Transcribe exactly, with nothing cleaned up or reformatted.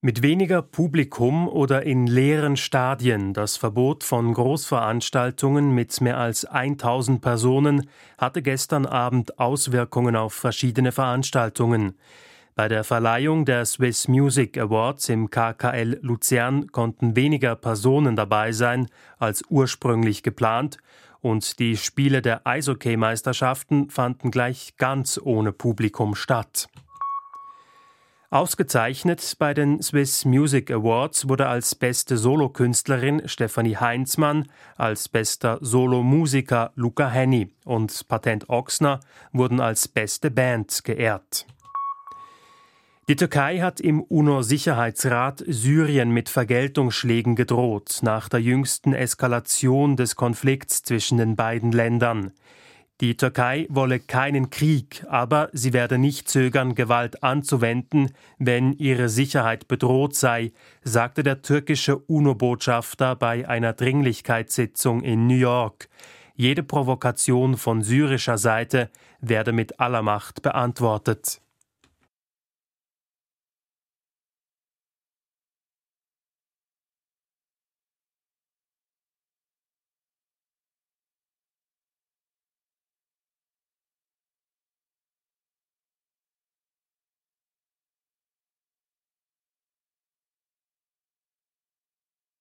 Mit weniger Publikum oder in leeren Stadien, das Verbot von Großveranstaltungen mit mehr als tausend Personen hatte gestern Abend Auswirkungen auf verschiedene Veranstaltungen. Bei der Verleihung der Swiss Music Awards im K K L Luzern konnten weniger Personen dabei sein als ursprünglich geplant und die Spiele der Eishockey-Meisterschaften fanden gleich ganz ohne Publikum statt. Ausgezeichnet bei den Swiss Music Awards wurde als beste Solokünstlerin Stefanie Heinzmann, als bester Solomusiker Luca Henny und Patent Ochsner wurden als beste Band geehrt. Die Türkei hat im UNO-Sicherheitsrat Syrien mit Vergeltungsschlägen gedroht, nach der jüngsten Eskalation des Konflikts zwischen den beiden Ländern. Die Türkei wolle keinen Krieg, aber sie werde nicht zögern, Gewalt anzuwenden, wenn ihre Sicherheit bedroht sei, sagte der türkische UNO-Botschafter bei einer Dringlichkeitssitzung in New York. Jede Provokation von syrischer Seite werde mit aller Macht beantwortet.